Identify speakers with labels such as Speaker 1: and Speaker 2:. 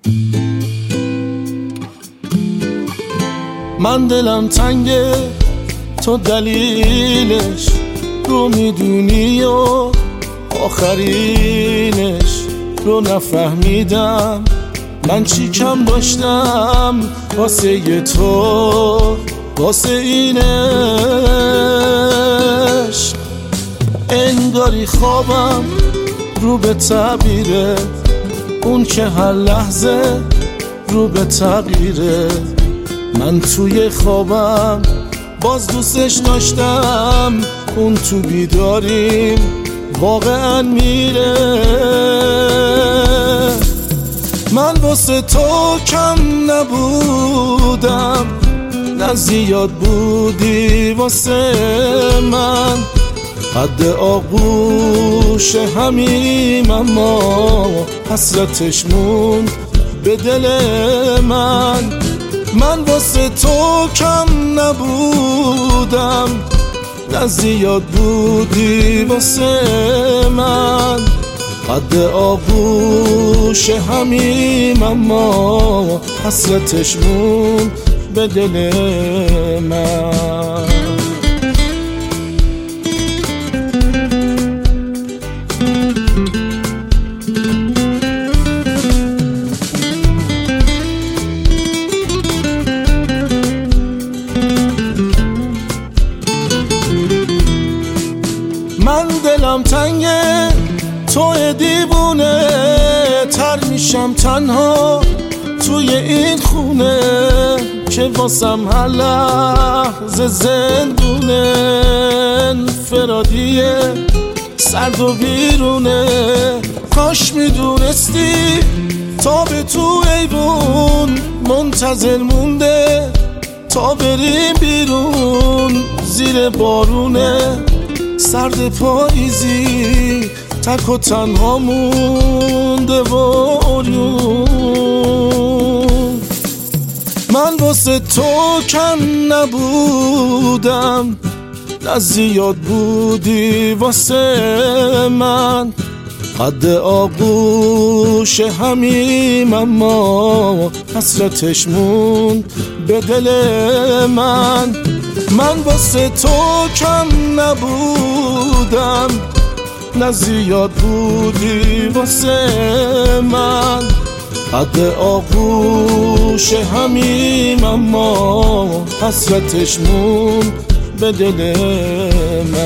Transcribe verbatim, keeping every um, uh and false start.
Speaker 1: من دلم تنگه تو دلیلش رو میدونی و آخرینش رو نفهمیدم. من چی کم داشتم واسه ی تو، واسه اینش انگاری خوابم رو به تعبیره، اون که هر لحظه رو به تغییره. من توی خوابم باز دوستش داشتم، اون تو بیداریم واقعا میره. من واسه تو کم نبودم، نه زیاد بودی واسه من. حد آغوش همیم اما حسرتش موند به دل من. من واسه تو کم نبودم، نه زیاد بودی واسه من. حد آغوش همیم اما حسرتش موند به دل من. من دلم تنگه تو دیوونه، تر میشم تنها توی این خونه که واسم هر لحظه زندونه. انفرادیه سرد و بیرونه، کاش میدونستی تا به تو ایوون منتظر مونده تا بریم بیرون. زیر بارونه سرد پاییزی تک و تنها مونده و عریون. من واسه تو کم نبودم، نه زیاد بودی واسه من. حد آغوش همیم اما حسرتش موند به دل من. من واسه تو کم نبودم، نه زیاد بودی واسه من. حد آغوش همیم اما حسرتش موند به دل من.